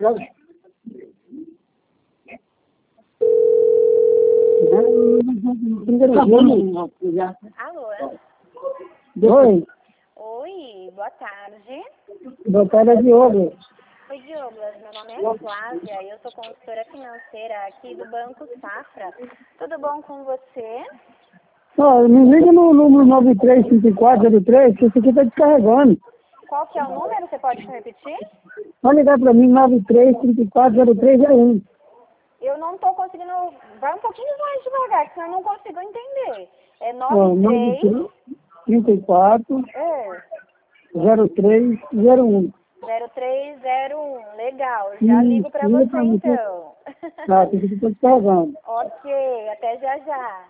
Alô? Oi, Oi, boa tarde. boa tarde, Diogo. Oi, Douglas, meu nome é Flávia e eu sou consultora financeira aqui do Banco Safra. Tudo bom com você? Ó, me liga no número 935403, que esse aqui tá descarregando. Qual que é o número? Você pode repetir? Pode ligar pra mim, 93540301. Eu não estou conseguindo... Vai um pouquinho mais devagar, senão eu não consigo entender. É Ó, 93... 34 É, 0301. 0301. Legal, já ligo para Liga você pra mim, que então. tá, esse aqui tá descarregando. Ok, até já já.